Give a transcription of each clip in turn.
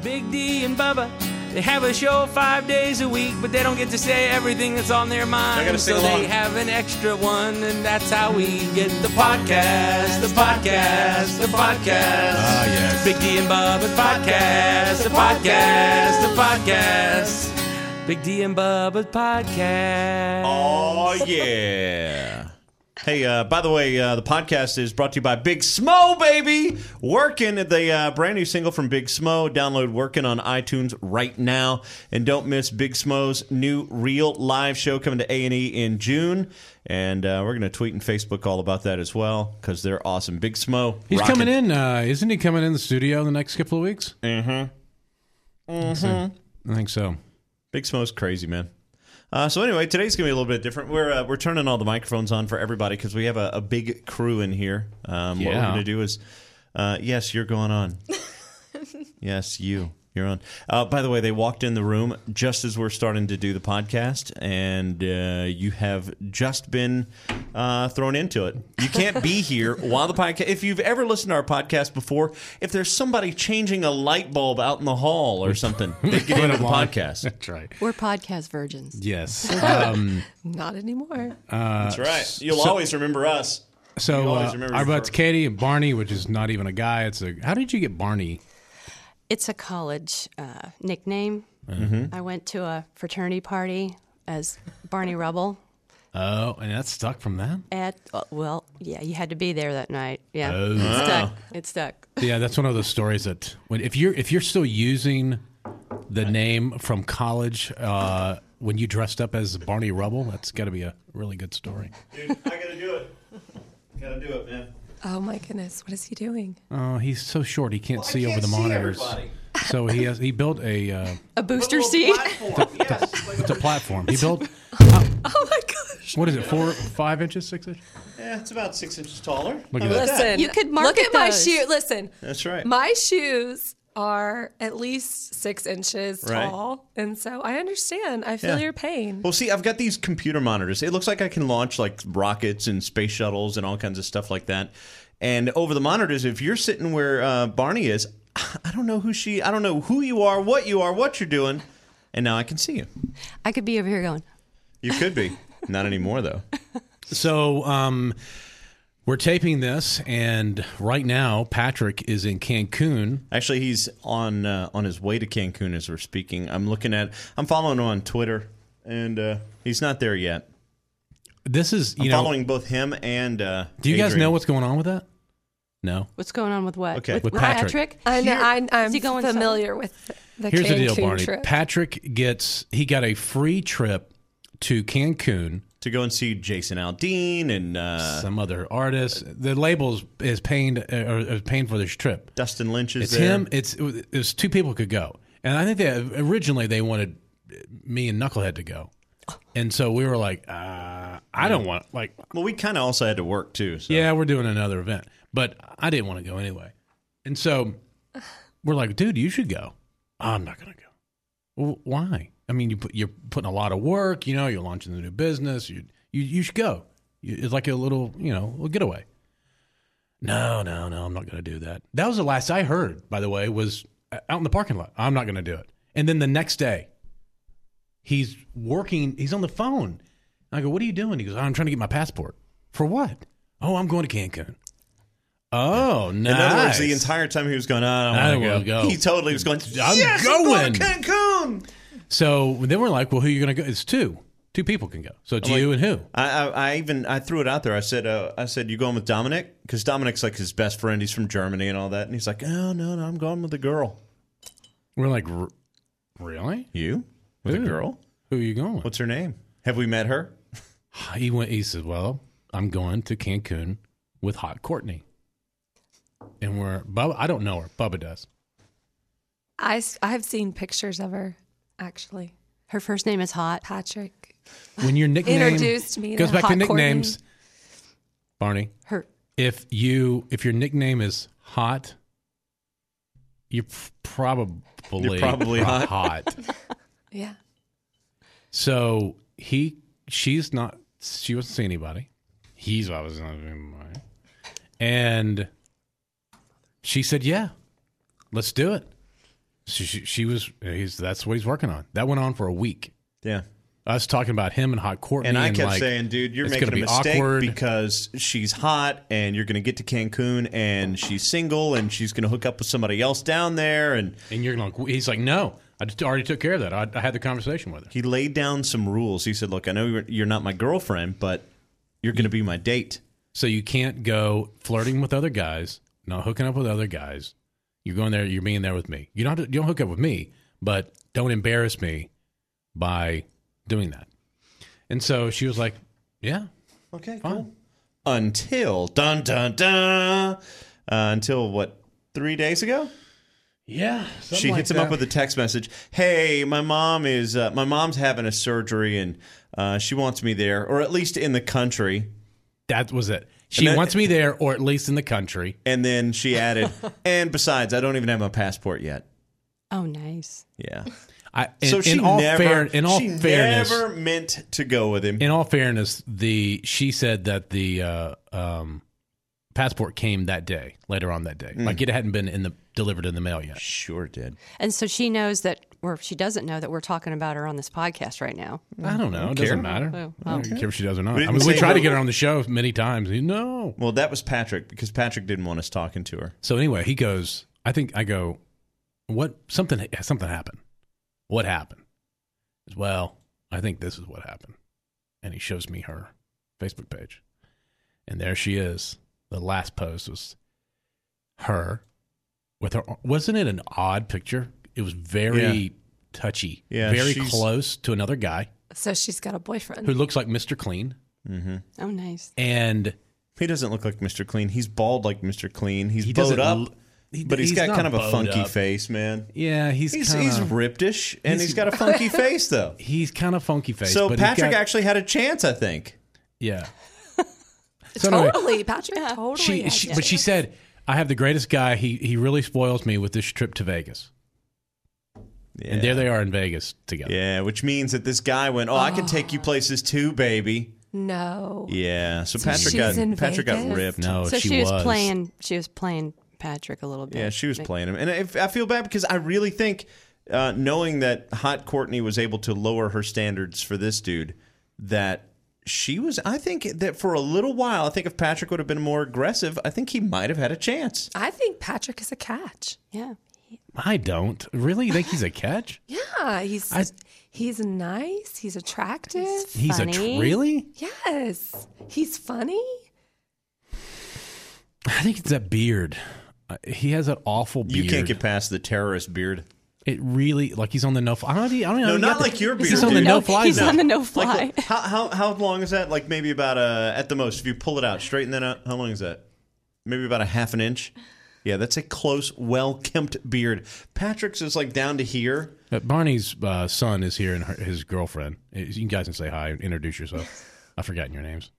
Big D and Bubba, they have a show 5 days a week, but they don't get to say everything that's on their mind. So they have an extra one, and that's how we get the podcast, the podcast, the podcast. Ah, yes. Big D and Bubba podcast, the podcast, the podcast. Big D and Bubba podcast. Oh, yeah. Hey, by the way, the podcast is brought to you by Big Smo, baby. Working, the brand new single from Big Smo. Download Working on iTunes right now. And don't miss Big Smo's new real live show coming to A&E in June. And we're going to tweet and Facebook all about that as well because they're awesome. Big Smo. He's rocking. coming in. Isn't he coming in the studio in the next couple of weeks? Mm-hmm. I think so. Big Smo's crazy, man. So anyway, today's going to be a little bit different. We're turning all the microphones on for everybody because we have a big crew in here. What we're going to do is, yes, you're going on. Yes, you're on. By the way, they walked in the room just as we're starting to do the podcast, and you have just been thrown into it. You can't be here while the podcast. If you've ever listened to our podcast before, if there's somebody changing a light bulb out in the hall or something, they get into the podcast. That's right. We're podcast virgins. Yes. Not anymore. That's right. You'll always remember us. So always remember our me buds first. Katie and Barney, which is not even a guy. How did you get Barney? It's a college nickname. I went to a fraternity party as Barney Rubble. Oh, and that's stuck from that? You had to be there that night. Yeah, Oh. It stuck. Yeah, that's one of those stories that if you're still using the name from college when you dressed up as Barney Rubble, that's got to be a really good story. Dude, I got to do it. Got to do it, man. Oh my goodness, what is he doing? Oh, he's so short he can't see over the see monitors. everybody. So he built a booster seat. it's a platform. He built Oh my gosh. what is it? 4, 5 inches, 6 inches? Yeah, it's about 6 inches taller. Look How at about that. Listen, You could look market at my those. shoe. Listen, That's right. my shoes are at least 6 inches Right. tall, and so I understand. I feel Yeah. your pain. Well, see, I've got these computer monitors. It looks like I can launch like rockets and space shuttles and all kinds of stuff like that. And over the monitors, if you're sitting where Barney is, I don't know I don't know who you are, what you're doing, and now I can see you. I could be over here going, You could be. Not anymore, though. So we're taping this, and right now Patrick is in Cancun. Actually, he's on his way to Cancun as we're speaking. I'm following him on Twitter, and he's not there yet. This is I'm following both him and Do you guys Adrian. know what's going on with that? No. what's going on with what? Okay. With Patrick. I know, I'm Is he going familiar with the Here's the deal, Cancun Barney. trip. Patrick got a free trip to Cancun. to go and see Jason Aldean and Some other artists. The label is paying for this trip. Dustin Lynch is It's there. him. It was 2 people could go, and I think originally they wanted me and Knucklehead to go, and so we were like, I don't want Well, we kind of also had to work too. So. yeah, we're doing another event, but I didn't want to go anyway, and so we're like, dude, you should go. I'm not going to go. Well, why? I mean, you're putting a lot of work. You're launching the new business. You should go. It's like a little little getaway. No, I'm not going to do that. That was the last I heard, by the way, was out in the parking lot. I'm not going to do it. And then the next day, he's working. He's on the phone. I go, what are you doing? He goes, I'm trying to get my passport. For what? Oh, I'm going to Cancun. Oh, nice. In other words, the entire time he was going, I don't want to go. He totally was going, I'm yes, going. I'm going to Cancun. So then we're like, well, who are you going to go? It's 2. 2 people can go. So it's you and who? I threw it out there. I said, you going with Dominic? Because Dominic's like his best friend. He's from Germany and all that. And he's like, oh, no, I'm going with a girl. We're like, really? You? With Who? a girl? Who are you going with? What's her name? Have we met her? He said, well, I'm going to Cancun with Hot Courtney. And Bubba, I don't know her. Bubba does. I've seen pictures of her, actually. her first name is Hot. Patrick When your nickname introduced me goes to back to Hot nicknames, Courtney. Barney. Her. If your nickname is Hot, you're probably hot. Yeah. So she wasn't seeing anybody. I was not seeing anybody. And she said, yeah, let's do it. That's what he's working on. That went on for a week. Yeah. I was talking about him and Hot Courtney. And I kept saying, dude, you're making a mistake because she's hot and you're going to get to Cancun and she's single and she's going to hook up with somebody else down there. And you're like, he's like, no, I already took care of that. I had the conversation with her. He laid down some rules. He said, look, I know you're not my girlfriend, but you're going to be my date. So you can't go flirting with other guys, not hooking up with other guys. You're going there, you're being there with me. You don't hook up with me, but don't embarrass me by doing that. And so she was like, yeah. Okay, fine. Cool. Until, until what, 3 days ago? Yeah. She hits him up with a text message. Hey, my mom's having a surgery and she wants me there, or at least in the country. That was it. She wants me there, or at least in the country. And then she added, and besides, I don't even have my passport yet. Oh, nice. Yeah. She never meant to go with him. In all fairness, she said that the passport came that day, later on that day. Like it hadn't been delivered in the mail yet. Sure did. And so she knows that, or she doesn't know that we're talking about her on this podcast right now. I don't know. It doesn't matter. I don't care if she does or not. We tried to get her on the show many times. No. Well, that was Patrick, because Patrick didn't want us talking to her. So anyway, he goes, I go, what? Something happened. What happened? Well, I think this is what happened. And he shows me her Facebook page. And there she is. The last post was her with her. Wasn't it an odd picture? It was very touchy. Yeah, very close to another guy. So she's got a boyfriend. Who looks like Mr. Clean. Mm-hmm. Oh, nice. And he doesn't look like Mr. Clean. He's bald like Mr. Clean. He's bowed up. But he's got kind of a funky face, man. Yeah, he's riptish, and he's got a funky face, though. He's kind of funky face. So Patrick actually had a chance, I think. Yeah. So totally, Patrick. Yeah. Totally. But she said, I have the greatest guy. He really spoils me with this trip to Vegas. Yeah. And there they are in Vegas together. Yeah, which means that this guy went, I can take you places too, baby. No. Yeah, so Patrick got ripped. No, so she was playing Patrick a little bit. Yeah, she was playing him. And I feel bad because I really think, knowing that Hot Courtney was able to lower her standards for this dude, that I think that for a little while, I think if Patrick would have been more aggressive, I think he might have had a chance. I think Patrick is a catch. Yeah. I don't. Really? You think he's a catch? Yeah. He's nice. He's attractive. He's really? Yes. He's funny. I think it's that beard. He has that awful beard. You can't get past the terrorist beard. It really, like he's on the no-fly. I don't know. No, not like your beard. He's on the no-fly. He's on the no-fly. Like, how long is that? Like maybe about at the most, if you pull it out, straighten that out, how long is that? Maybe about a half an inch? Yeah, that's a close, well-kempt beard. Patrick's is like down to here. Barney's son is here and his girlfriend. You guys can say hi and introduce yourself. I've forgotten your names.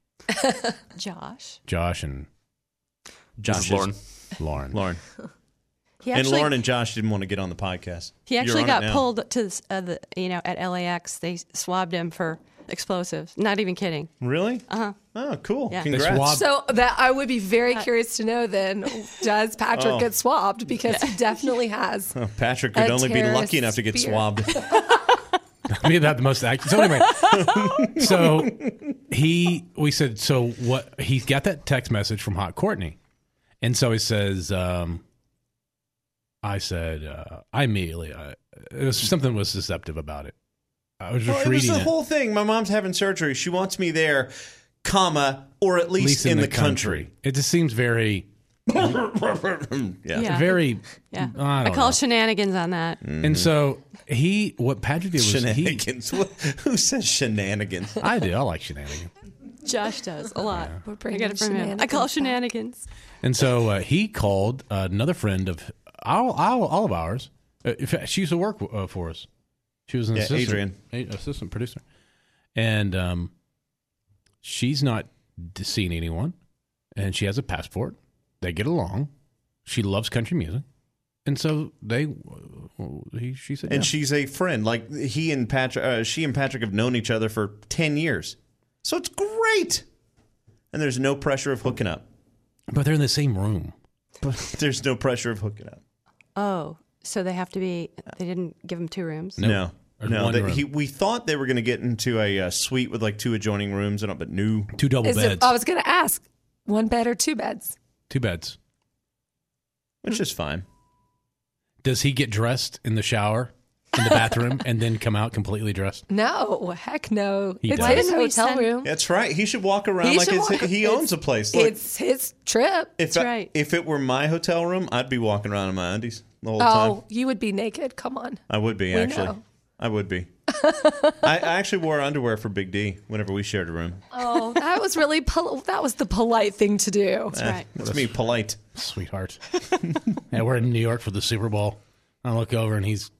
Josh and... Josh Lauren. And Lauren and Josh didn't want to get on the podcast. He actually got pulled to at LAX. They swabbed him for explosives. Not even kidding. Really? Uh-huh. Oh, cool. Yeah. Congrats. So that I would be very curious to know then, does Patrick get swabbed? Because he definitely has. Oh, Patrick could only be lucky enough to get swabbed. Maybe not the most accurate. So anyway, we said, so what? He got that text message from Hot Courtney. And so he says, I said, I immediately, something was deceptive about it. I was just reading it. Was the whole thing. My mom's having surgery. She wants me there, or at least in the country. It just seems very... Very... Yeah. I call shenanigans on that. Mm-hmm. And so what Patrick did was... Shenanigans? Who says shenanigans? I do. I like shenanigans. Josh does a lot. Yeah. I get it from him. I call shenanigans. And so he called another friend of all of ours. She used to work for us. She was an assistant producer. And she's not seeing anyone. And she has a passport. They get along. She loves country music. And so she said, and she's a friend. Like she and Patrick have known each other for 10 years. So it's great. And there's no pressure of hooking up. But they're in the same room. But there's no pressure of hooking up. Oh, So they have to be. They didn't give him 2 rooms. No. Room. We thought they were going to get into a suite with like 2 adjoining rooms, but no. 2 double beds. I was going to ask, 1 bed or 2 beds? 2 beds. Which is fine. Does he get dressed in the shower, in the bathroom, and then come out completely dressed? No, heck no. He It's does. his hotel room. That's right. He should walk around he owns a place. Look, It's his trip. if That's right. If it were my hotel room, I'd be walking around in my undies the whole time. Oh, you would be naked. Come on. I would be, We actually. know. I would be. I actually wore underwear for Big D whenever we shared a room. Oh, that was really that was the polite thing to do. That's right. That's me, polite. Sweetheart. And we're in New York for the Super Bowl. I look over and he's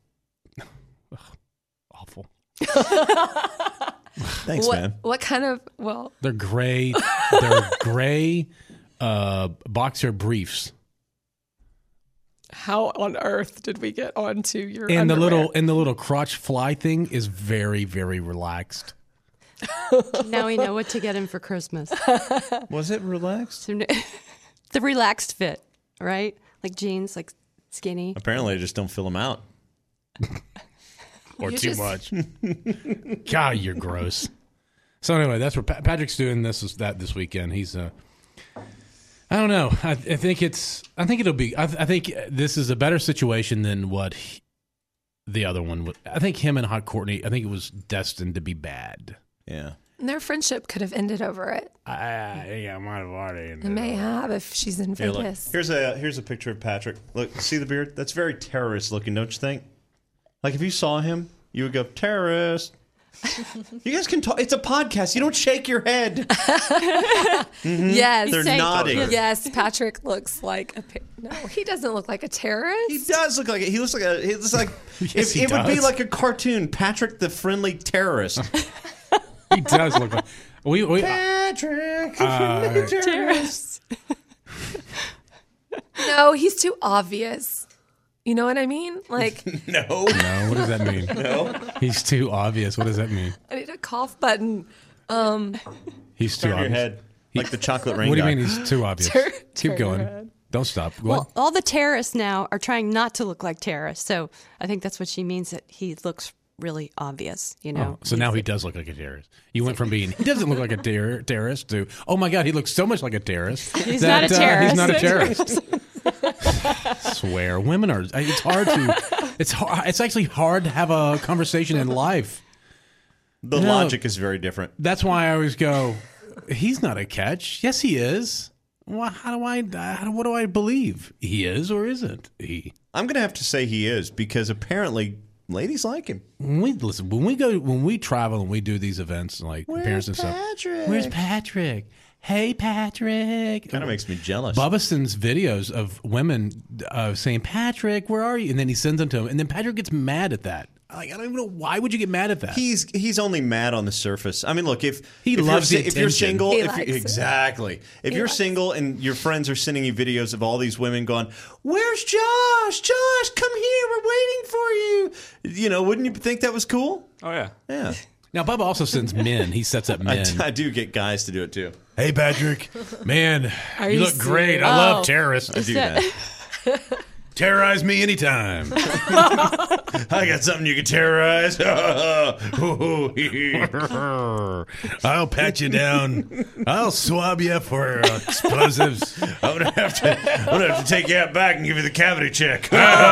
awful. Thanks, man. What kind of, well, They're gray. Boxer briefs. how on earth did we get onto your And underwear? the little crotch fly thing is very, very relaxed. Now we know what to get him for Christmas. Was it relaxed? The relaxed fit, right? Like jeans, like skinny. Apparently, I just don't fill them out. Or You too just- much. God, you're gross. So anyway, that's what Patrick's doing this weekend. He's I don't know. I think it'll be. I think this is a better situation than what the other one was. I think him and Hot Courtney. I think it was destined to be bad. Yeah. Their friendship could have ended over it. I might have already. It may have if she's in Here, look. Vegas. Here's a picture of Patrick. Look, see the beard? That's very terrorist looking, don't you think? Like if you saw him, you would go terrorist. You guys can talk. It's a podcast. You don't shake your head. Yes. They're nodding. Yes, Patrick looks like no, he doesn't look like a terrorist. He does look like it. He looks like Yes, it would be does. like a cartoon. Patrick the friendly terrorist. He does look like we. Patrick the friendly terrorist. No, he's too obvious. You know what I mean? Like, No. No, what does that mean? No. He's too obvious. What does that mean? I need a cough button. He's too Turn your obvious. head like the chocolate rain What do you guy. mean he's too obvious? Turn Keep your going. head. Don't stop. Go Well, on. all the terrorists now are trying not to look like terrorists. So I think that's what she means, that he looks really obvious, you know. Oh, so now he does look like a terrorist. You went from being he doesn't look like a terrorist to oh my god he looks so much like a terrorist. He's not a terrorist. He's not a terrorist. Swear, women are. It's hard to. It's actually hard to have a conversation in life. The No. logic is very different. That's why I always go. He's not a catch. Yes, he is. Well, what do I believe? He is or isn't he? I'm going to have to say he is because apparently ladies like him. When we travel and we do these events like appearances and stuff. Patrick? Where's Patrick? Hey, Patrick. Kind of makes me jealous. Bubba sends videos of women saying, Patrick, where are you? And then he sends them to him. And then Patrick gets mad at that. Like, I don't even know. Why would you get mad at that? He's only mad on the surface. I mean, look, if loves the if you're attention. single, He if likes you're, it. exactly. If He you're likes single and your friends are sending you videos of all these women going, "Where's Josh? Josh, come here. We're waiting for you." You know, wouldn't you think that was cool? Oh, yeah. Yeah. Now, Bubba also sends men. He sets up men. I do get guys to do it too. Hey, Patrick. Man, Are you you look great. serious? I love Oh. terrorists. I do that. Terrorize me anytime. I got something you can terrorize. I'll pat you down. I'll swab you for explosives. I'm gonna have to take you out back and give you the cavity check.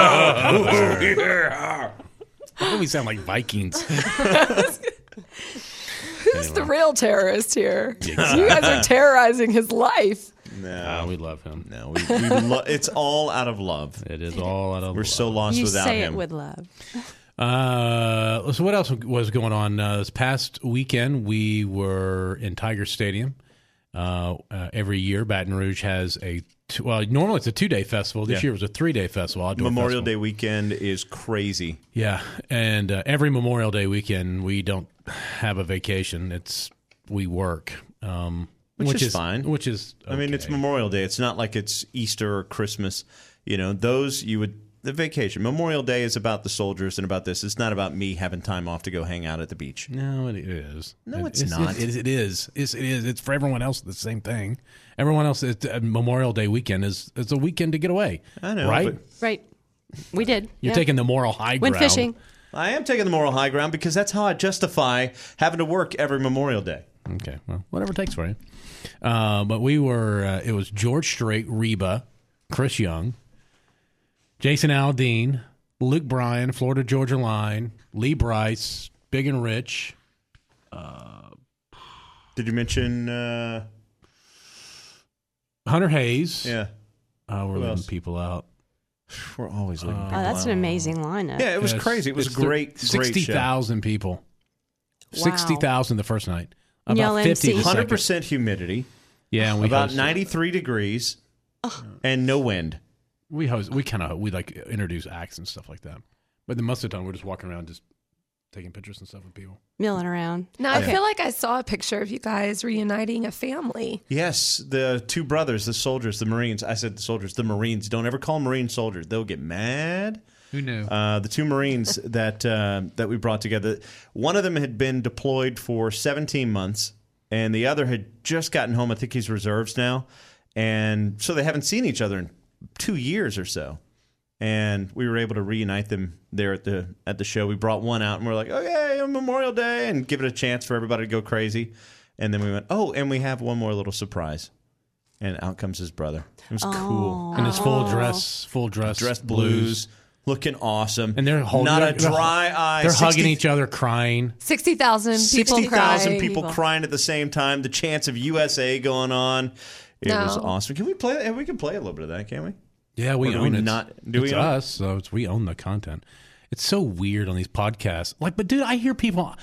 Why do we sound like Vikings? Who's the real terrorist here? You guys are terrorizing his life. No, we love him. no, it's all out of love. It is all out of We're so lost You without say him. it with love. So what else was going on this past weekend? We were in Tiger Stadium. Every year, Baton Rouge has normally it's a 2-day festival. This year it was a 3-day festival. Memorial festival. Day weekend is crazy. Yeah, and every Memorial Day weekend we don't have a vacation. We work, which is fine. Which is I mean, it's okay. Memorial Day. It's not like it's Easter or Christmas. You know, the vacation. Memorial Day is about the soldiers and about this. It's not about me having time off to go hang out at the beach. No, it is. No, it's not. It is. It's for everyone else the same thing. Everyone else, Memorial Day weekend is a weekend to get away. I know, right? but Right. We did. You're taking the moral high ground. Went fishing. I am taking the moral high ground because that's how I justify having to work every Memorial Day. Okay, well, whatever it takes for you. But we were, it was George Strait, Reba, Chris Young, Jason Aldean, Luke Bryan, Florida Georgia Line, Lee Bryce, Big and Rich. Did you mention Hunter Hayes? Yeah. We're leaving people out. We're always leaving people That's out. an amazing lineup. Yeah, it was crazy. It was great. 60,000 people. Wow. 60,000 the first night. Y'all About 50 MC. the second. 100% humidity. Yeah, and we about hosted. 93 degrees and no wind. We like introduce acts and stuff like that. But then most of the time we're just walking around just taking pictures and stuff with people. Milling around. Now, I feel like I saw a picture of you guys reuniting a family. Yes, the two brothers, the soldiers, the Marines. I said the soldiers, the Marines. Don't ever call them Marine soldiers. They'll get mad. Who knew? The two Marines that we brought together. One of them had been deployed for 17 months, and the other had just gotten home. I think he's reserves now. And so they haven't seen each other in 2 years or so. And we were able to reunite them there at the show. We brought one out, and we're like, okay, Memorial Day, and give it a chance for everybody to go crazy. And then we went, and we have one more little surprise. And out comes his brother. It was cool. And his full dress blues. Looking awesome. And they're holding not a dry eye. They're hugging each other, crying. 60,000 people 60,000 people crying at the same time. The chants of USA going on. It was awesome. Can we play? We can play a little bit of that, can't we? Yeah, we own it. It's us, so we own the content. It's so weird on these podcasts. Like, but dude, I hear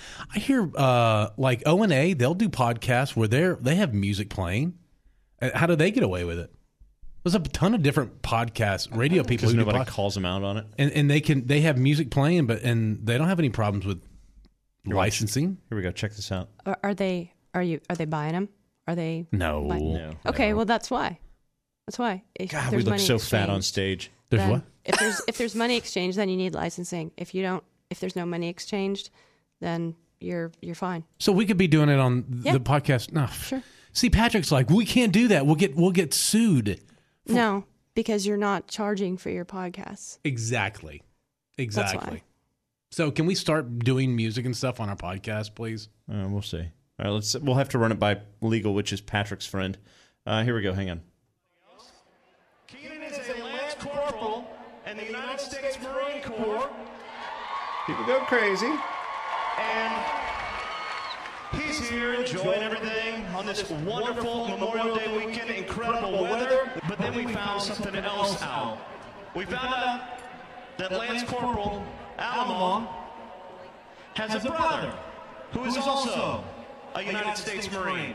like O&A, they'll do podcasts where they have music playing. How do they get away with it? There's a ton of different podcasts, radio people. Because nobody calls them out on it, and they have music playing, and they don't have any problems with licensing. Here we go. Check this out. Are they buying them? Are they? No. Okay, well that's why. That's why. God, we look so fat on stage. There's what? If there's money exchanged, then you need licensing. If there's no money exchanged, then you're fine. So we could be doing it on the podcast. No, sure. See, Patrick's like, we can't do that. We'll get sued. No, because you're not charging for your podcasts. Exactly. That's why. So can we start doing music and stuff on our podcast, please? We'll see. All right, we'll have to run it by legal, which is Patrick's friend. Here we go. Hang on. Keenan is a Lance Corporal in the United States Marine Corps. People go crazy. And he's here enjoying everything on this wonderful Memorial Day weekend, incredible weather. But then we found something else out. We found out that Lance Corporal Alamo has a brother who is also a United States Marine.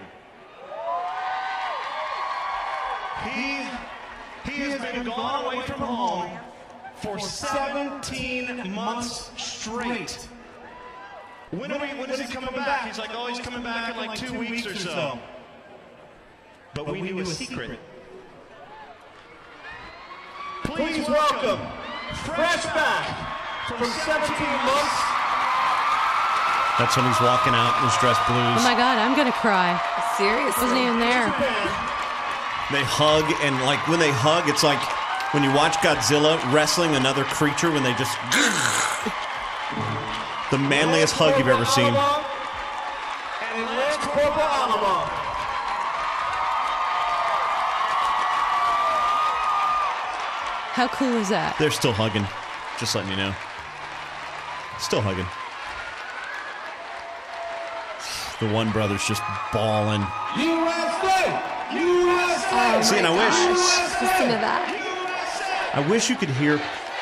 He has been gone away from home for 17 months straight. When is he coming back? He's like, he's coming back in like 2 weeks or so. But we knew a secret. Please welcome, fresh back from 17 months. That's when he's walking out in his dress blues. Oh my God, I'm gonna cry. Seriously. Wasn't even there. They hug, and like when they hug, it's like when you watch Godzilla wrestling another creature when they just the manliest hug you've ever seen. And Lance Corporal Alamo. How cool is that? They're still hugging. Just letting you know. Still hugging. The one brother's just bawling. USA! USA! See, and I Listen to that. wish you could hear.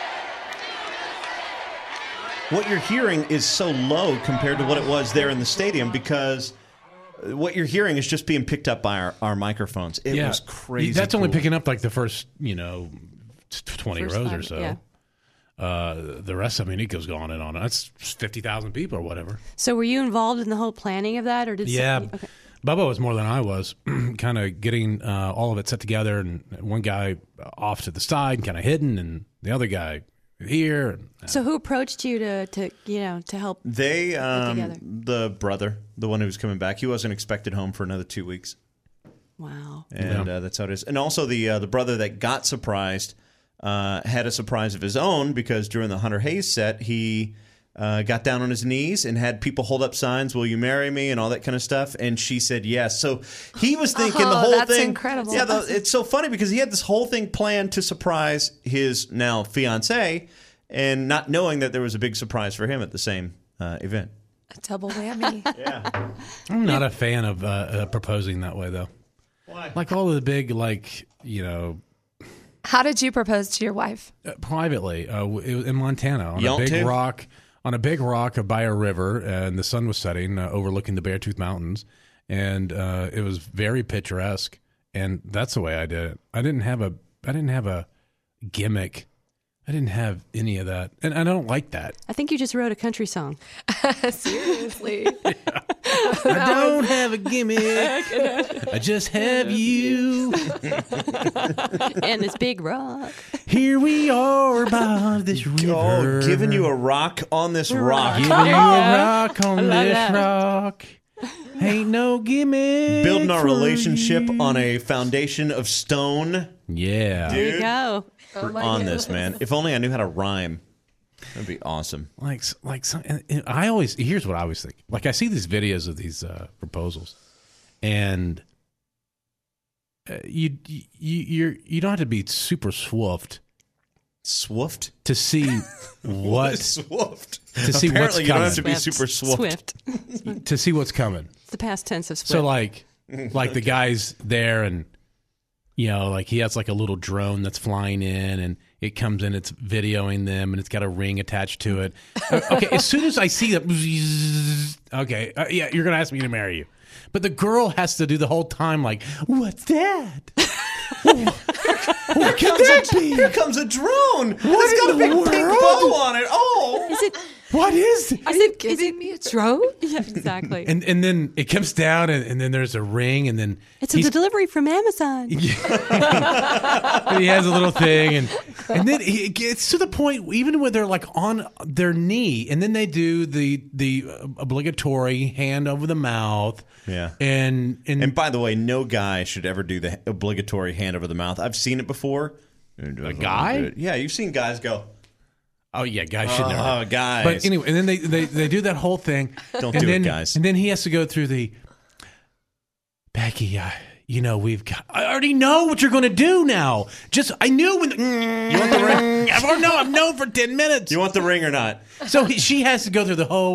What you're hearing is so low compared to what it was there in the stadium because what you're hearing is just being picked up by our microphones. It was crazy. That's only cool. picking up like the first, 20 First rows five, or so. yeah. The rest, Nico's going in on it. That's 50,000 people or whatever. So were you involved in the whole planning of that, or did? Yeah. Okay. Bubba was more than I was, kind of getting all of it set together, and one guy off to the side, kind of hidden, and the other guy here. So who approached you to help? They, together? the brother, the one who was coming back, he wasn't expected home for another 2 weeks. Wow. And that's how it is. And also the brother that got surprised, had a surprise of his own because during the Hunter Hayes set, he got down on his knees and had people hold up signs, "Will you marry me?" and all that kind of stuff. And she said yes. So he was thinking the whole that's thing. Incredible. Yeah, it's so funny because he had this whole thing planned to surprise his now fiancée, and not knowing that there was a big surprise for him at the same event. A double whammy. Yeah, I'm not a fan of proposing that way, though. Why? Like all of the big, How did you propose to your wife? Privately, it was in Montana on Yelp a big too? rock. On a big rock by a river, and the sun was setting, overlooking the Beartooth Mountains, and it was very picturesque. And that's the way I did it. I didn't have a gimmick. I didn't have any of that, and I don't like that. I think you just wrote a country song. Seriously. I don't have a gimmick. I just have you. And this big rock. Here we are by this river. Oh, giving you a rock on this rock. Giving you a rock on this rock. Ain't no gimmick. Building our relationship on a foundation of stone. Yeah. There you go. We're on this, man. If only I knew how to rhyme. That'd be awesome. Like some, and here's what I always think. Like I see these videos of these proposals, and you don't have to be super swoofed Swoofed? to see what Swoofed? to see what's Apparently, you don't coming. have to be super swoofed. Swift. To see what's coming. It's the past tense of swift. So like the guy's there, and like he has like a little drone that's flying in, and it comes in, it's videoing them, and it's got a ring attached to it. Okay, as soon as I see that, okay, yeah, you're gonna ask me to marry you, but the girl has to do the whole time like, what's that? What could that be? Here comes a drone. It's got a big pink bow on it. Oh. Is it? What is? Is it giving me a drone? Yeah, exactly. And then it comes down, and then there's a ring, and then It's a delivery from Amazon. and he has a little thing, and then it gets to the point even when they're like on their knee, and then they do the obligatory hand over the mouth. Yeah. And by the way, no guy should ever do the obligatory hand over the mouth. I've seen it before. A guy? Yeah, you've seen guys go, oh yeah, guys should never. oh, guys. But anyway, and then they do that whole thing. Don't and do then, it, guys. And then he has to go through the Becky. We've got. I already know what you're going to do now. I knew when. You want the ring? I've known for 10 minutes. You want the ring or not? So she has to go through the whole.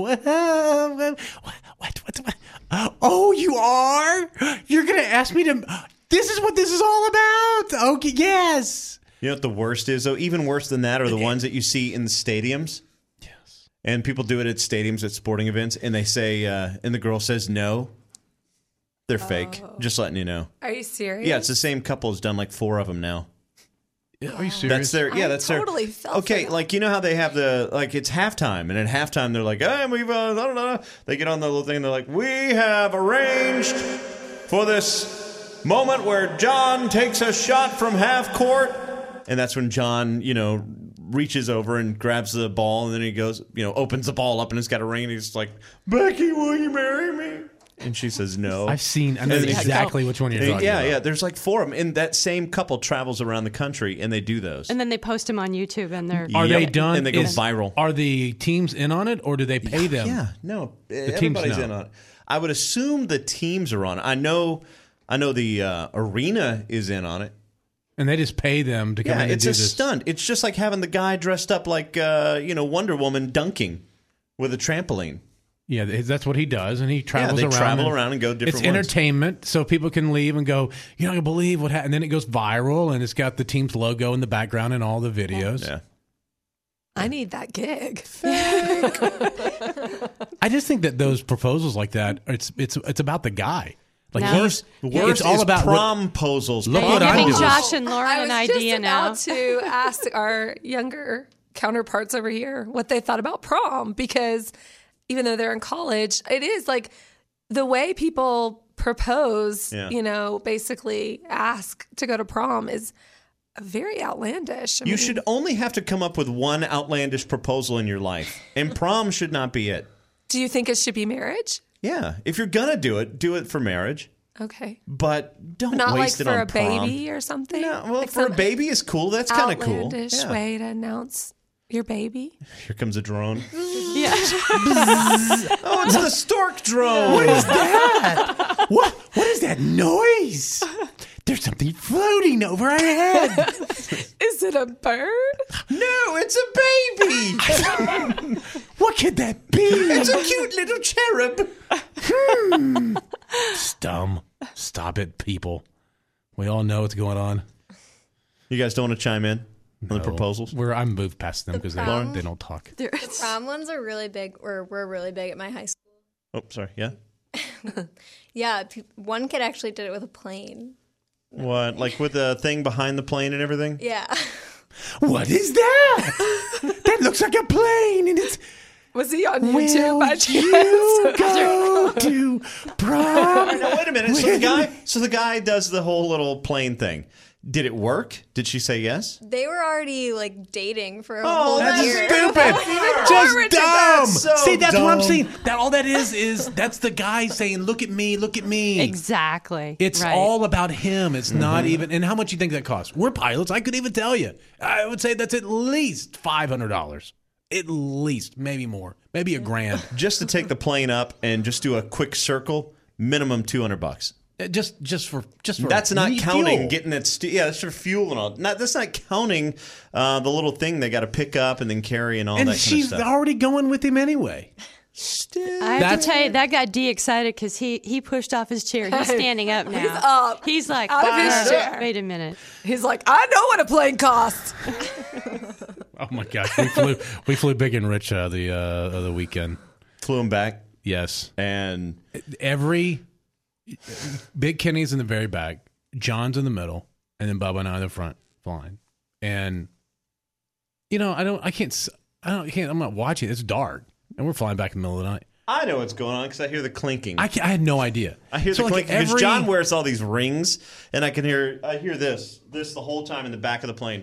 What? Oh, you are? You're going to ask me to. This is what this is all about. Okay, yes. You know what the worst is, though? Even worse than that are the ones that you see in the stadiums. Yes. And people do it at stadiums, at sporting events, and they say, and the girl says no. They're fake. Just letting you know. Are you serious? Yeah, it's the same couple has done like 4 of them now. Are you serious? That's their. totally felt Okay, that. like you know how they have it's halftime, and at halftime they're like, hey, we've they get on the little thing, and they're like, we have arranged for this moment where John takes a shot from half court, and that's when John, reaches over and grabs the ball, and then he goes, opens the ball up, and it's got a ring, and he's like, Becky, will you marry me? And she says no. I know exactly which one you're talking about. Yeah. There's like 4 of them. And that same couple travels around the country, and they do those. And then they post them on YouTube, and they're Are they done? And they go viral. Are the teams in on it, or do they pay them? Yeah, no. teams Everybody's know. in on it. I would assume the teams are on it. I know the arena is in on it. And they just pay them to come Yeah, in and it's do a this. stunt. It's just like having the guy dressed up like Wonder Woman dunking with a trampoline. Yeah, that's what he does, and he travels they around. travel around and go different It's ones. entertainment, so people can leave and go, you're not going to believe what happened. And then it goes viral, and it's got the team's logo in the background and all the videos. Yeah. I need that gig. I just think that those proposals like that, it's about the guy. Like No. worse, Worse it's all is about promposals. Look They're what I'm giving doing. Josh and Lauren I an was idea just now. about to ask our younger counterparts over here what they thought about prom, because even though they're in college, it is like the way people propose, basically ask to go to prom is very outlandish. You should only have to come up with one outlandish proposal in your life, and prom should not be it. Do you think it should be marriage? Yeah, if you're gonna do it for marriage. Okay. But don't Not waste like it for on a prom. baby or something? No, well, like for a baby is cool. That's kind of cool. Outlandish way to announce your baby. Here comes a drone. Yeah. Oh, it's the stork drone. What is that? What is that noise? There's something floating over our head. Is it a bird? No, it's a baby. What could that be? It's a cute little cherub. It's dumb. Stop it, people. We all know what's going on. You guys don't want to chime in on the proposals? I'm moved past them because they don't talk. The prom ones are really big, or were really big at my high school. Oh, sorry. Yeah. Yeah, one kid actually did it with a plane. What? Like with the thing behind the plane and everything? Yeah. What is that? That looks like a plane, and it's. Was he on YouTube by chance? You go to prom. No, wait a minute. So the guy does the whole little plane thing. Did it work? Did she say yes? They were already like dating for a whole That's year. stupid. Just dumb. That's so See, that's what I'm dumb. saying. That all that is that's the guy saying, "Look at me, look at me." Exactly. It's right. all about him. It's not even. And how much you think that costs? We're pilots. I could even tell you. I would say that's at least $500. At least, maybe more, maybe $1,000. Just to take the plane up and just do a quick circle, minimum $200. Just for That's not counting fuel. getting it. That's for fuel and all. That's not counting the little thing they got to pick up and then carry and all And that kind of she's stuff. already going with him anyway. I have to tell you, that got excited because he pushed off his chair. He's standing up now. He's up. He's like, Out of his chair. wait a minute. He's like, I know what a plane costs. Oh my gosh, we flew Big and Rich the other weekend. Flew him back, Yes, and every Big Kenny's in the very back, John's in the middle, and then Bubba and I in the front flying. And you know, I'm not watching. It's dark, and we're flying back in the middle of the night. I know what's going on because I hear the clinking. I had no idea. I hear the clinking because John wears all these rings, and I hear this the whole time in the back of the plane.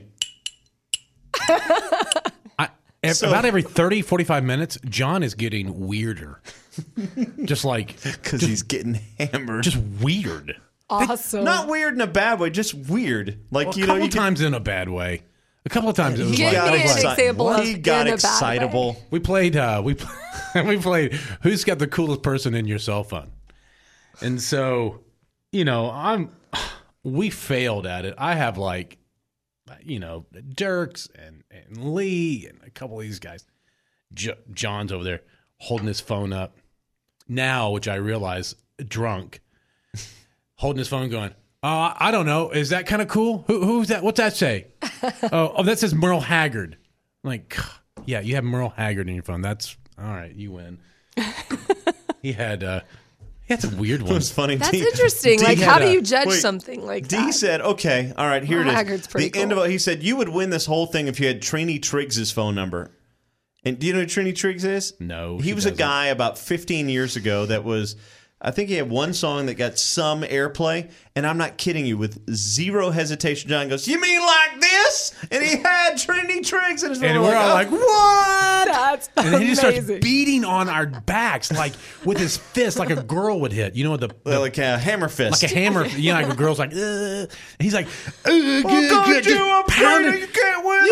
About every 30, 45 minutes, John is getting weirder. Just like Because he's getting hammered. just weird. Awesome. Not weird in a bad way, just weird. Like, Well, you a know, couple you times in a bad way. A couple of times it was Give like me an example of he got in a bad excitable. we played we played who's got the coolest person in your cell phone. And so, you know, we failed at it. I have like, you know, Dirks and Lee and a couple of these guys. John's over there holding his phone up now, which I realize drunk, holding his phone going, I don't know. Is that kind of cool? Who's that? What's that say? oh, that says Merle Haggard. I'm like, yeah, you have Merle Haggard in your phone. That's all right. You win. He had some weird It ones. was funny. That's interesting. D Like, had how do a- you judge wait, something like D that? said, okay, all right, here it is. Haggard's pretty the end cool. of it, he said, you would win this whole thing if you had Trini Triggs' phone number. And do you know who Trini Triggs is? No, He she was doesn't. a guy about 15 years ago that was, I think he had one song that got some airplay, and I'm not kidding you, with zero hesitation, John goes, you mean like this? And he had Trini Triggs in his phone. And we're all like, what? That's And then he just starts amazing. beating on our backs, like with his fist, like a girl would hit. You know, like a hammer fist. like a hammer. You know, like a girl's like, ugh. He's like, Well, God, you, I'm pounding. afraid you can't win.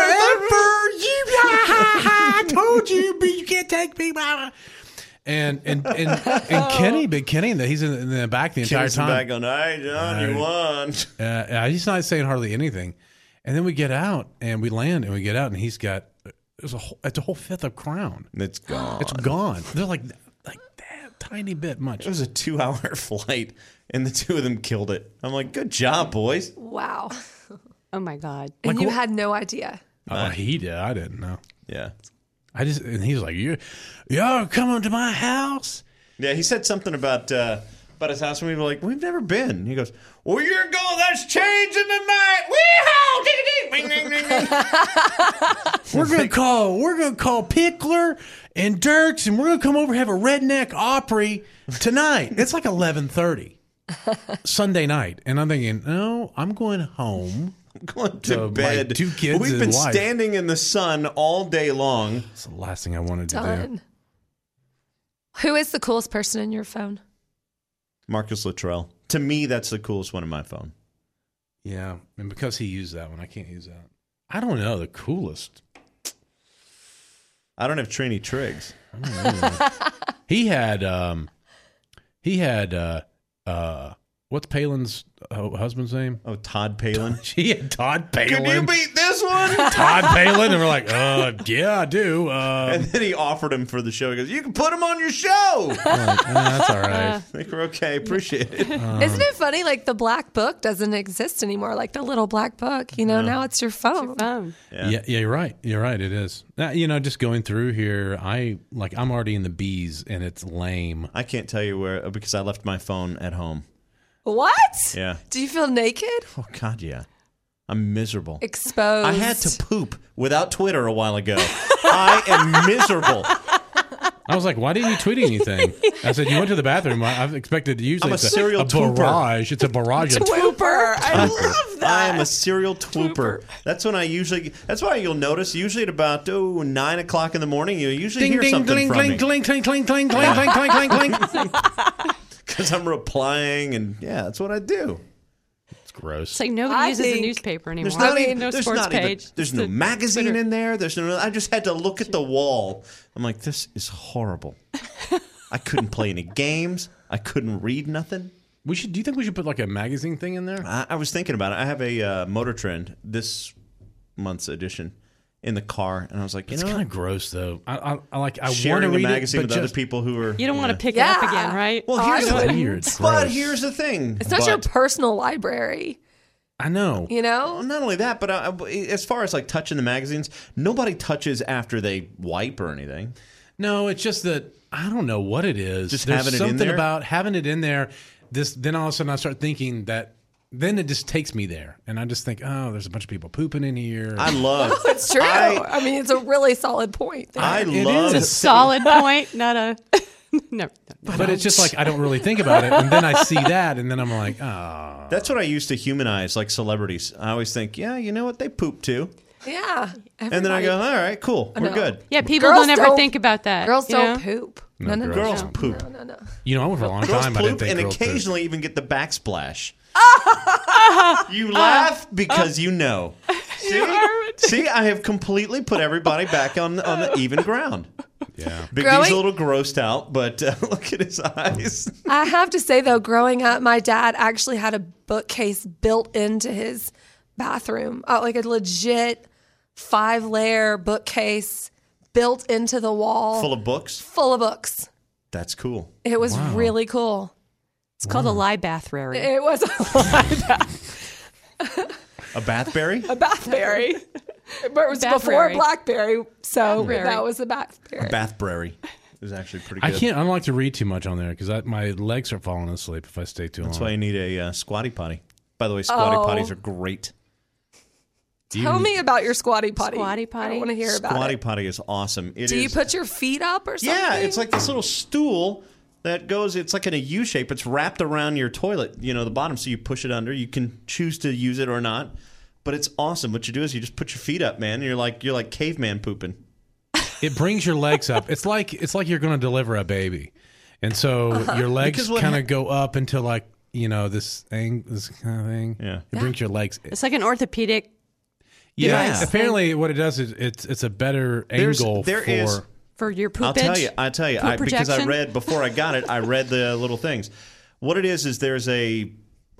I told you, but you can't take me. And Kenny, Big Kenny, he's in the back the entire Kenny's in the back time. going, hey, John, you won. He's not saying hardly anything. And then we get out and we land and we get out and he's got it's a whole fifth of Crown. It's gone. It's gone. They're like that tiny bit much. It was a 2-hour flight, and the two of them killed it. I'm like, good job, boys. Wow. Oh my God. And Like you what- had no idea. Oh, he did. I didn't know. Yeah. And he's like, y'all coming to my house? Yeah, he said something about his house, and we were like, we've never been. He goes, well, you're going, that's changing tonight. Wee-haw! Ding, ding, ding, ding, ding. We're gonna call Pickler and Dirks, and we're gonna come over and have a redneck Opry tonight. It's like 11:30 Sunday night, and I'm thinking, no, I'm going home. Going So to my bed. 2 kids We've and been wife. standing in the sun all day long. That's the last thing I wanted to do. Done. Who is the coolest person in your phone? Marcus Luttrell. To me, that's the coolest one in my phone. Yeah, and because he used that one, I can't use that. I don't know the coolest. I don't have Trini Triggs. He had what's Palin's husband's name? Oh, Todd Palin. He had Todd Palin. Can you beat this one? Todd Palin, and we're like, yeah, I do. And then he offered him for the show. He goes, "You can put him on your show." Like, that's all right. I think we're okay. Appreciate it. Isn't it funny? Like the black book doesn't exist anymore. Like the little black book, now it's your phone. Yeah, you're right. You're right. It is. Now, just going through here, I'm already in the B's, and it's lame. I can't tell you where because I left my phone at home. What? Yeah. Do you feel naked? Oh God, yeah. I'm miserable. Exposed. I had to poop without Twitter a while ago. I am miserable. I was like, why didn't you tweet anything? I said, you went to the bathroom. I've expected usually I'm it's a serial barrage. It's a barrage of Twooper. I love that. I am a serial twooper. That's when that's why you'll notice usually at about 9 o'clock in the morning, you usually hear something from me. Cling, cling, cling, cling, cling, cling, cling, cling, cling. Because I'm replying, and that's what I do. It's gross. It's like nobody uses a newspaper anymore. No sports page. There's no magazine Twitter. in there. I just had to look at the wall. I'm like, this is horrible. I couldn't play any games. I couldn't read nothing. Do you think we should put like a magazine thing in there? I was thinking about it. I have a Motor Trend this month's edition in the car, and I was like, it's kind of gross though. I sharing want to the read magazine it, with other people who are. You don't want to pick it up again, right? Well, here's weird. the thing. It's not your personal library. I know. Not only that, but as far as like touching the magazines, nobody touches after they wipe or anything. No, it's just that I don't know what it is. Just There's having it in something there? about having it in there. Then all of a sudden I start thinking that. Then it just takes me there, and I just think, oh, there's a bunch of people pooping in here. I love. Oh, it's true. I mean, it's a really solid point. There. It's a solid point, not a. No. But it's just like I don't really think about it, and then I see that, and then I'm like, oh. That's what I used to humanize, like celebrities. I always think, yeah, you know what, they poop too. Yeah. And then I go, all right, cool, we're good. Yeah, people don't ever think about that. Girls don't poop. No, girls poop. No. I went for a long Girls time. poop I didn't think and girls occasionally even get the backsplash. You laugh because you know. See, I have completely put everybody back on the even ground. Yeah. Big D's a little grossed out, but look at his eyes. I have to say, though, growing up, my dad actually had a bookcase built into his bathroom, like a legit 5-layer bookcase built into the wall. Full of books? Full of books. That's cool. It was really cool. It's called a lie-bathrary. It was a lie-bath. A Bathberry? A Bathberry. But it was before Blackberry, so that was a Bathberry. A Bathberry. It was actually pretty good. I don't like to read too much on there because my legs are falling asleep if I stay too long. That's why you need a squatty potty. By the way, squatty potties are great. Tell me about your squatty potty. Squatty potty? I want to hear about it. Squatty potty is awesome. Do you put your feet up or something? Yeah, it's like this little stool that goes, it's like in a U shape. It's wrapped around your toilet, the bottom, so you push it under. You can choose to use it or not, but it's awesome. What you do is you just put your feet up, man, and you're like caveman pooping. It brings your legs up. It's like you're going to deliver a baby, and so your legs kind of go up into this kind of thing. Yeah, it brings your legs. It's like an orthopedic. Yeah, apparently what it does is it's a better angle for your poopage. I'll tell you, because I read before I got it. I read the little things. What it is there's a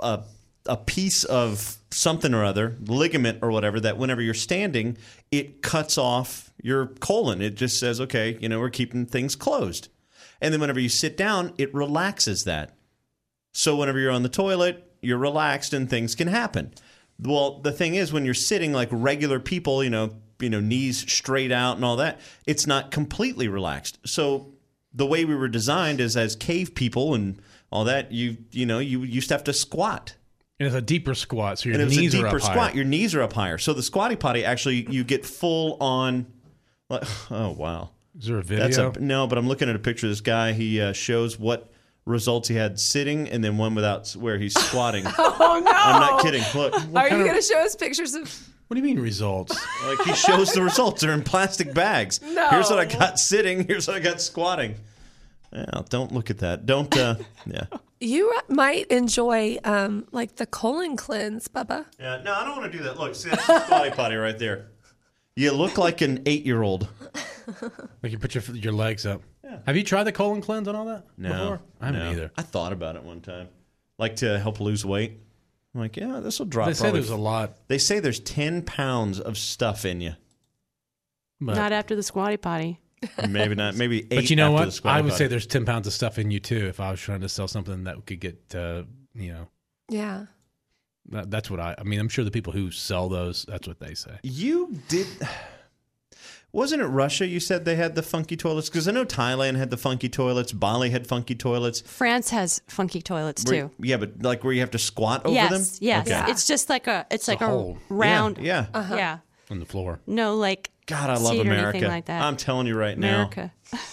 piece of something or other, ligament or whatever, that whenever you're standing, it cuts off your colon. It just says, okay, we're keeping things closed. And then whenever you sit down, it relaxes that. So whenever you're on the toilet, you're relaxed and things can happen. Well, the thing is, when you're sitting like regular people, knees straight out and all that, it's not completely relaxed. So the way we were designed is as cave people and all that, you used to have to squat. And it's a deeper squat, so your knees are up higher. Squat, your knees are up higher. So the squatty potty, actually, you get full on. Oh wow! Is there a video? No, but I'm looking at a picture of this guy. He shows what results he had sitting, and then one without, where he's squatting. Oh no! I'm not kidding. Look. Are you going to show us pictures of? What do you mean results? Like he shows the results. They're in plastic bags. No. Here's what I got sitting. Here's what I got squatting. Yeah, don't look at that. Don't. Yeah. You might enjoy like the colon cleanse, Bubba. Yeah. No, I don't want to do that. Look, see, that's the squatty potty right there. You look like an 8-year-old. Like you put your legs up. Yeah. Have you tried the colon cleanse and all that before? I haven't either. I thought about it one time. Like to help lose weight. I'm like, yeah, this will drop. They say there's a lot. They say there's 10 pounds of stuff in you. But not after the squatty potty. Maybe not. Maybe 8. But you know what? I would say there's 10 pounds of stuff in you too. If I was trying to sell something that could get, Yeah. That's what I mean. I'm sure the people who sell those, that's what they say. You did. Wasn't it Russia you said they had the funky toilets? Because I know Thailand had the funky toilets. Bali had funky toilets. France has funky toilets too. Yeah, but like where you have to squat over them? Yes. Okay. It's just like a hole. round. Yeah. Yeah. On the floor. No, like God, I love seat or America. anything like that. I'm telling you right America.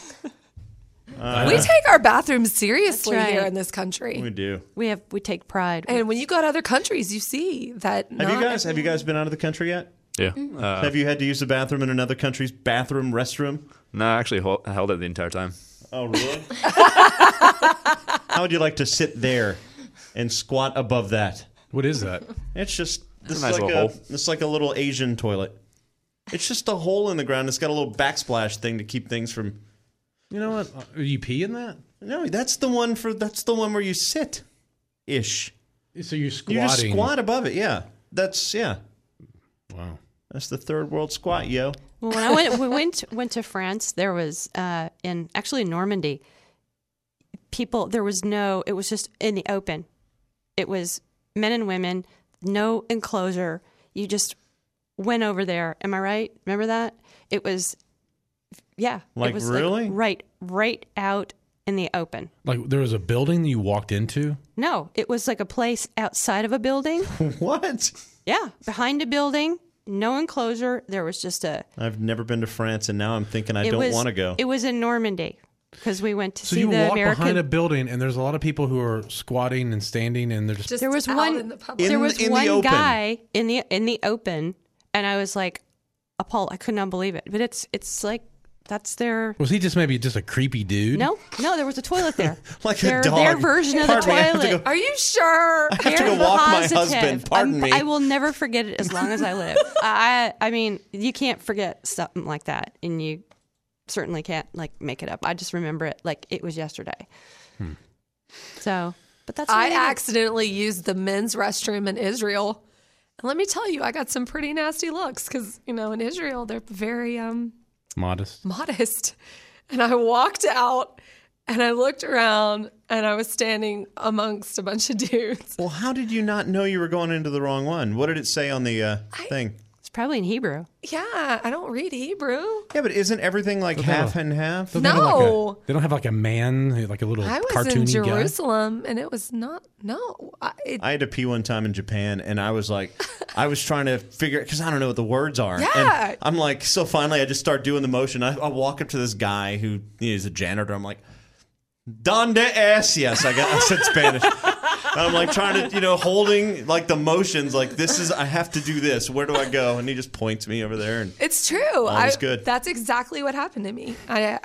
We take our bathrooms seriously That's right. here in this country. now. We do. We take pride. And when you go to other countries, you see that. Have you guys been out of the country yet? Yeah. Have you had to use the bathroom in another country's restroom? No, I actually held it the entire time. Oh, really? How would you like to sit there and squat above that? What is that? It's just It's a nice little hole. It's like a little Asian toilet. It's just a hole in the ground. It's got a little backsplash thing to keep things from. You know what? You pee in that? No, that's the one where you sit, ish. So you're squatting. You just squat above it. Yeah, Wow. That's the third world squat, yo. Well, when we went to France, there was in Normandy. It was just in the open. It was men and women, no enclosure. You just went over there. Am I right? Remember that? It was, yeah. Like, it was really? Right out in the open. Like there was a building you walked into? No, it was like a place outside of a building. What? Yeah, behind a building, no enclosure. There was just I've never been to France, and now I'm thinking I don't want to go. It was in Normandy. Because we went to see you the walk American. behind a building, and there's a lot of people who are squatting and standing, and they're just There was out one. in the public. There was in the one open. guy in the open, and I was like appalled. I could not believe it. But it's like that's their. Was he just maybe just a creepy dude? No, there was a toilet there. Like their, a dog. Their version of the Pardon me, I have to toilet. go- Are you sure? I have to go walk my Positive. husband. Pardon me. I will never forget it as long as I live. I mean, you can't forget something like that, and you certainly can't make it up. I just remember it like it was yesterday. So, but that's I really accidentally used the men's restroom in Israel. And let me tell you, I got some pretty nasty looks because, in Israel, they're very modest. And I walked out and I looked around and I was standing amongst a bunch of dudes. Well, how did you not know you were going into the wrong one? What did it say on the thing? It's probably in Hebrew. Yeah, I don't read Hebrew. Yeah, but isn't everything like half and half? They No. don't have like a man, like a little I was cartoony in guy. Jerusalem and it was not, no. I had to pee one time in Japan, and I was like, I was trying to figure it because I don't know what the words are. Yeah. And I'm like, so finally I just start doing the motion. I walk up to this guy who is a janitor. I'm like, Donde es? Yes, I said Spanish. I'm like trying to, holding like the motions, like I have to do this. Where do I go? And he just points me over there. And it's true. was good. That's exactly what happened to me.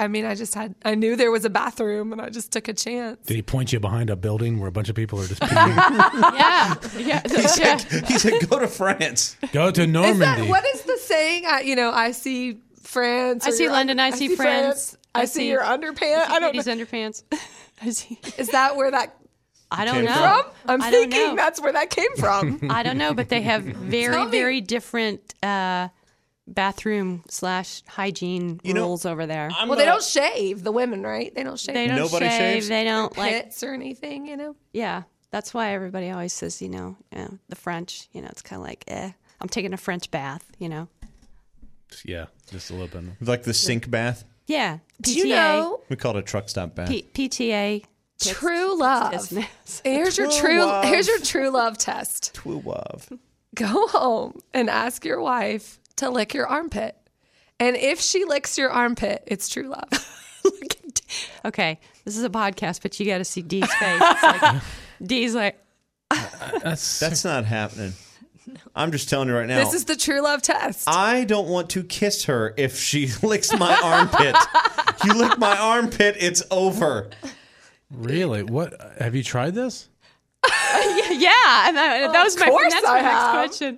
I knew there was a bathroom and I just took a chance. Did he point you behind a building where a bunch of people are just peeing? Yeah. He said, go to France. Go to Normandy. What is the saying? I see France. I see London. I see France. I see your underpants. I don't know. His underpants. I see. Is that where that I don't Came know. from? I'm I don't thinking know. that's where that came from. I don't know, but they have very, Tell me. very different bathroom / hygiene rules over there. Well, they don't shave, the women, right? They don't shave. They don't Nobody shave. shaves? They don't pits or anything, Yeah, that's why everybody always says, the French. It's kind of like, I'm taking a French bath. Yeah, just a little bit. Like the sink bath. Yeah, PTA. Do you know We called it a truck stop bath. PTA. true love? Business. Here's your true love test. True love. Go home and ask your wife to lick your armpit. And if she licks your armpit, it's true love. Okay, this is a podcast, but you got to see Dee's face. It's like, Dee's like, That's not happening. I'm just telling you right now. This is the true love test. I don't want to kiss her if she licks my armpit. You lick my armpit, it's over. Really? What? Have you tried this? Yeah, and that was my next question.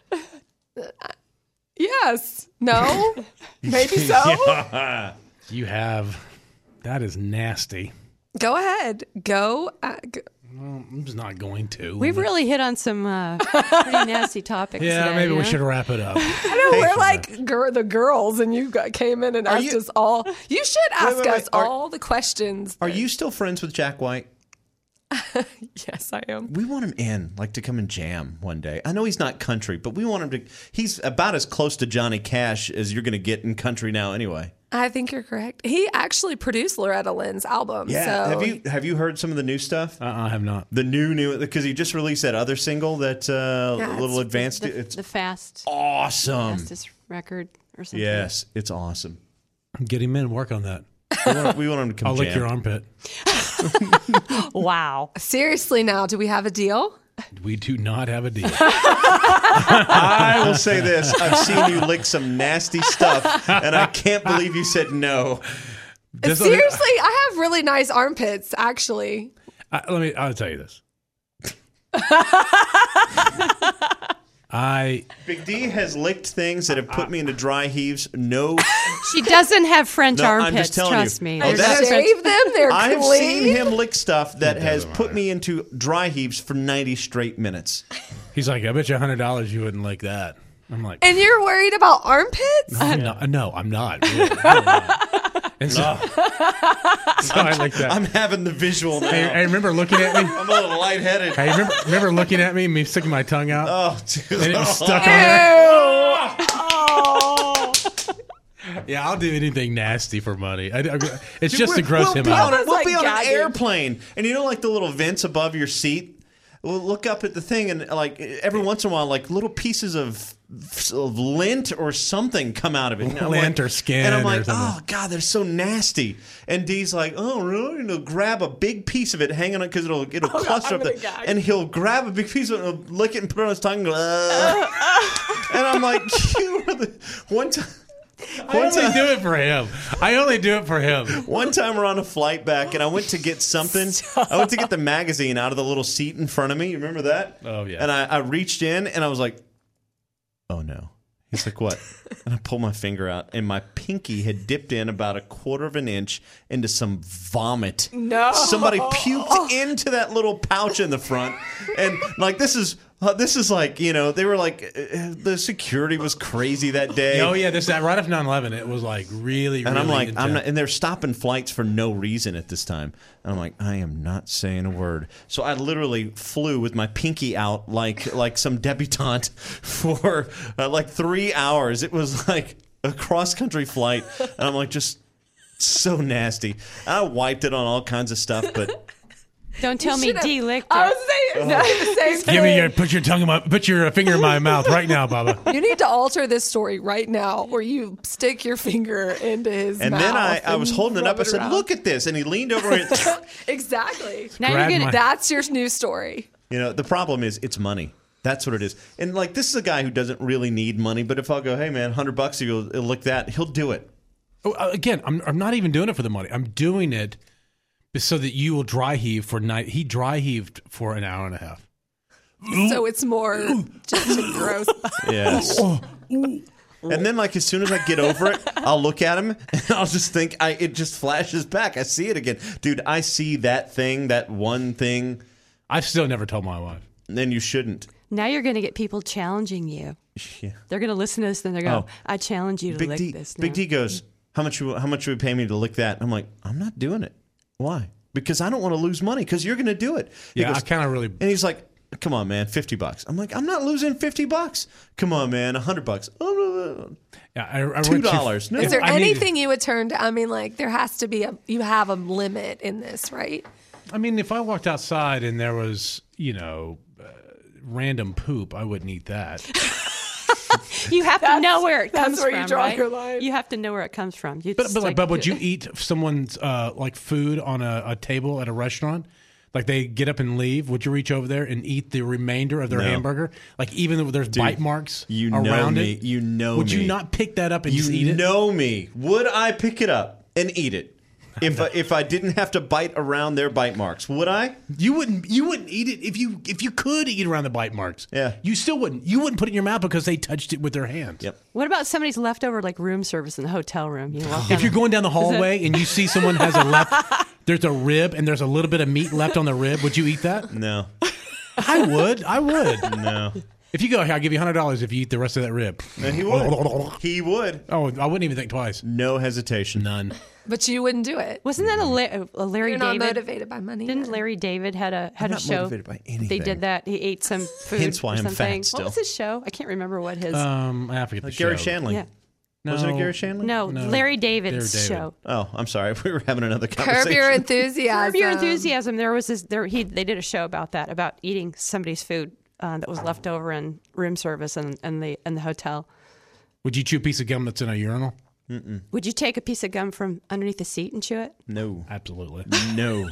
Yes. No. Maybe so. Yeah. You have. That is nasty. Go ahead. Go. Well, I'm just not going to. We've really hit on some pretty nasty topics. Yeah, today, maybe we should wrap it up. I know we're like the girls, and you came in and asked us all. You should ask us all the questions. Are you still friends with Jack White? Yes, I am. We want him in, like to come and jam one day. I know he's not country, but we want him to. He's about as close to Johnny Cash as you're going to get in country now, anyway. I think you're correct. He actually produced Loretta Lynn's album. Yeah. So. Have you heard some of the new stuff? I have not. The new because he just released that other single that little advanced. It's the fastest record or something. Yes, it's awesome. Get him in. Work on that. We want him to come. I'll lick your armpit. Wow. Seriously, now, do we have a deal? We do not have a deal. I will say this. I've seen you lick some nasty stuff, and I can't believe you said no. Seriously, I have really nice armpits, actually. I'll tell you this. Big D has licked things that have put me into dry heaves. No. She doesn't have French armpits, I'm just telling trust you. me. I shave them. They're I've clean. seen him lick stuff that has put me into dry heaves for 90 straight minutes. He's like, I bet you $100 you wouldn't like that. I'm like, and you're worried about armpits? No, I'm not. Really. I'm not. And so I like that. I'm having the visual now. I remember looking at me. I'm a little lightheaded. I remember looking at me sticking my tongue out. Oh, dude. And it was stuck on there. Oh. Yeah, I'll do anything nasty for money. It's just to gross him out. We'll be on an airplane, and you know, like the little vents above your seat. We'll look up at the thing, and like every once in a while, like little pieces of lint or something come out of it. Lint or skin. And I'm like, oh God, they're so nasty. And Dee's like, oh really? And he'll grab a big piece of it, hang on it because it'll cluster up there. And he'll grab a big piece of it, and he'll lick it and put it on his tongue. And, and I'm like, you were the one time. I only do it for him. One time we're on a flight back, and I went to get something. I went to get the magazine out of the little seat in front of me. You remember that? Oh, yeah. And I reached in, and I was like, oh, no. He's like, what? And I pulled my finger out, and my pinky had dipped in about 1/4 of an inch into some vomit. No. Somebody puked into that little pouch in the front. And, like, this is like, you know, they were like, the security was crazy that day. Oh, yeah, right after 9/11, it was like really, and I'm like, intense. and they're stopping flights for no reason at this time. And I'm like, I am not saying a word. So I literally flew with my pinky out like some debutante for like 3 hours. It was like a cross-country flight. And I'm like, just so nasty. And I wiped it on all kinds of stuff, but... Don't tell me D licked it. I was saying the same thing. Put your finger in my mouth right now, Baba. You need to alter this story right now, where you stick your finger into his mouth. And then I was holding it up. I said, "Look at this!" And he leaned over and exactly. Now that's your new story. You know, the problem is it's money. That's what it is. And like, this is a guy who doesn't really need money. But if I'll go, hey man, $100, he'll lick that. He'll do it. Oh, again, I'm not even doing it for the money. I'm doing it so that you will dry heave for night. He dry heaved for an hour and a half. So it's more just gross. Yes. And then, like, as soon as I get over it, I'll look at him and I'll just think, it just flashes back. I see it again. Dude, I see that thing, that one thing. I've still never told my wife. Then you shouldn't. Now you're going to get people challenging you. Yeah. They're going to listen to this and they're going, I challenge you to lick this now. Big D goes, how much would you pay me to lick that? And I'm like, I'm not doing it. Why? Because I don't want to lose money because you're going to do it. He goes, I kind of really... And he's like, come on, man, $50. I'm like, I'm not losing $50. Come on, man, $100. Yeah, $2. No. Is there anything you would turn to? I mean, like, there has to be you have a limit in this, right? I mean, if I walked outside and there was, random poop, I wouldn't eat that. You have to know where it comes from. That's where you draw right? your line. You have to know where it comes from. But would you eat someone's like food on a table at a restaurant? Like they get up and leave, would you reach over there and eat the remainder of their hamburger? Like even though there's bite marks around it? You know me. Would you not pick that up and just eat it? You know me. Would I pick it up? and eat it. If I didn't have to bite around their bite marks, would I? You wouldn't eat it if you could eat around the bite marks. Yeah. You still wouldn't. You wouldn't put it in your mouth because they touched it with their hands. Yep. What about somebody's leftover like room service in the hotel room? You walk down If you're going down the hallway and you see someone has there's a rib and there's a little bit of meat left on the rib, would you eat that? No. I would. No. If you go, here, I'll give you $100 if you eat the rest of that rib. No, he would. He would. Oh, I wouldn't even think twice. No hesitation. None. But you wouldn't do it. Wasn't that a Larry You're David? not motivated by money. Didn't Larry David had a I'm not show? motivated by anything. They did that. He ate some food. Hence why or I'm something. fat still. What was his show? I can't remember what his. I forget the show. Gary Shandling. Yeah. No. Wasn't it Gary Shandling? No, Larry David's Larry David. show. Oh, I'm sorry. We were having another conversation. Curb Your Enthusiasm. Curb Your Enthusiasm. There was this. They did a show about that, about eating somebody's food that was left over in room service and the hotel. Would you chew a piece of gum that's in a urinal? Mm-mm. Would you take a piece of gum from underneath the seat and chew it? No. Absolutely. No.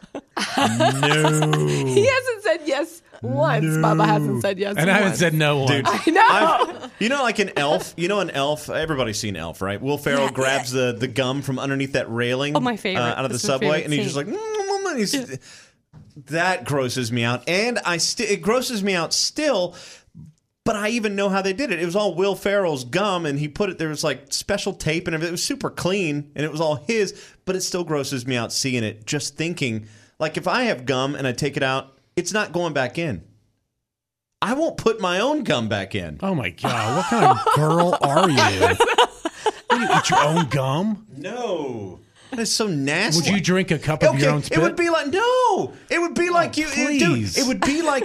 He hasn't said yes once. Bubba hasn't said yes And I haven't once. said no once. Dude, I know. you know, like an Elf. You know, an Elf. Everybody's seen Elf, right? Will Ferrell grabs the gum from underneath that railing. Oh, my favorite. Out of the That's my subway, favorite and he's just scene. like, that grosses me out, and it grosses me out still. But I even know how they did it. It was all Will Ferrell's gum, and he put it. There was like special tape, and everything. It was super clean, and it was all his. But it still grosses me out seeing it. Just thinking, like, if I have gum and I take it out, it's not going back in. I won't put my own gum back in. Oh my God! What kind of girl are you? You eat your own gum? No. That is so nasty. Would you drink a cup of your own spit? It would be like no. It would be like you. please. Dude, it would be like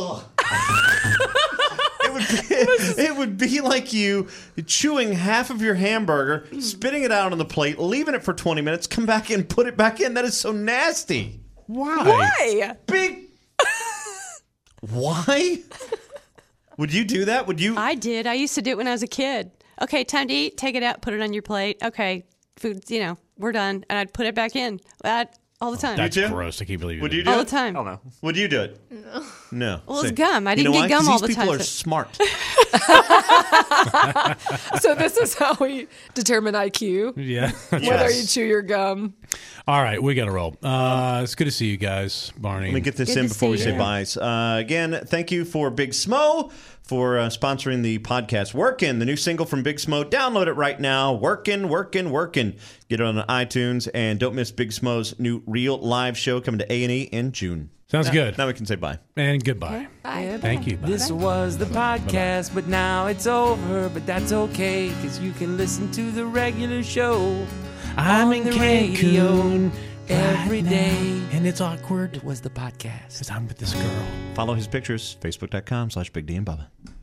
It would be like you chewing half of your hamburger, spitting it out on the plate, leaving it for 20 minutes, come back and put it back in. That is so nasty. Why? Big. Why? Would you do that? Would you? I did. I used to do it when I was a kid. Okay, time to eat. Take it out. Put it on your plate. Okay, food. We're done. And I'd put it back in. All the time. That's gross. I can't believe you. Would did you that. do all it? the time. I don't know. Would you do it? No. Well, it's See. gum. I You didn't know get why? gum 'Cause all these the time. people are smart. So this is how we determine IQ. Yeah. Whether you chew your gum. All right, we got to roll. It's good to see you guys, Barney. Let me get this Good in to before we see say you. byes. Again, thank you for Big Smo for sponsoring the podcast. Workin', the new single from Big Smo. Download it right now. Workin', workin', workin'. Get it on iTunes, and don't miss Big Smo's new Real Live show coming to A&E in June. Sounds good. Now we can say bye. And goodbye. Bye. Thank you. Bye. This was the podcast, but now it's over. But that's okay, because you can listen to the regular show. I'm on in the radio Cancun every right day. now, and it's awkward It was the podcast. because I'm with this girl. Follow his pictures, facebook.com/Big D and Bubba.